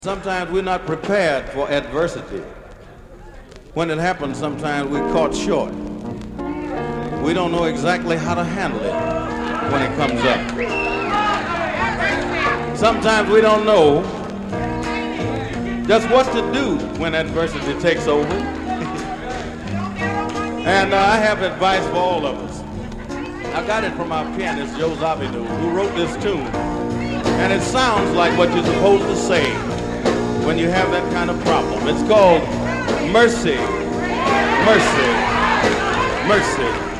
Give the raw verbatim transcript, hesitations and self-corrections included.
Sometimes we're not prepared for adversity. When it happens, sometimes we're caught short. We don't know exactly how to handle it when it comes up. Sometimes we don't know just what to do when adversity takes over. And uh, I have advice for all of us. I got it from our pianist, Joe Zawinul, who wrote this tune. And it sounds like what you're supposed to say when you have that kind of problem. It's called Mercy, Mercy, Mercy.